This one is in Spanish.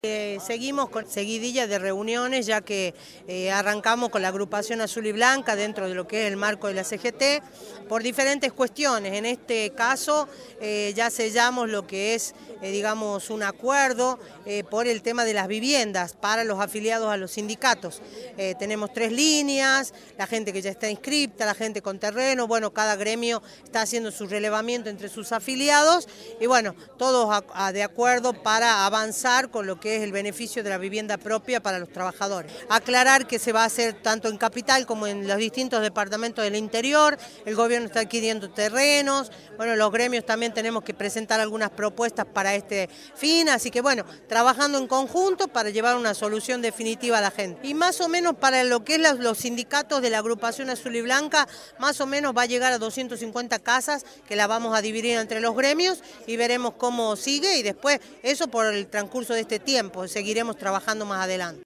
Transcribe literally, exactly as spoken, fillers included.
Eh, seguimos con seguidilla de reuniones, ya que eh, arrancamos con la agrupación Azul y Blanca dentro de lo que es el marco de la C G T por diferentes cuestiones. En este caso eh, ya sellamos lo que es, eh, digamos, un acuerdo eh, por el tema de las viviendas para los afiliados a los sindicatos. Eh, tenemos tres líneas, la gente que ya está inscripta, la gente con terreno, bueno, cada gremio está haciendo su relevamiento entre sus afiliados y bueno, todos a, a de acuerdo para avanzar con lo que es el beneficio de la vivienda propia para los trabajadores. Aclarar que se va a hacer tanto en Capital como en los distintos departamentos del interior, el gobierno está adquiriendo terrenos, bueno, los gremios también tenemos que presentar algunas propuestas para este fin, así que bueno, trabajando en conjunto para llevar una solución definitiva a la gente. Y más o menos para lo que es los, los sindicatos de la agrupación Azul y Blanca, más o menos va a llegar a doscientas cincuenta casas que la vamos a dividir entre los gremios y veremos cómo sigue y después eso por el transcurso de este tiempo. Seguiremos trabajando más adelante.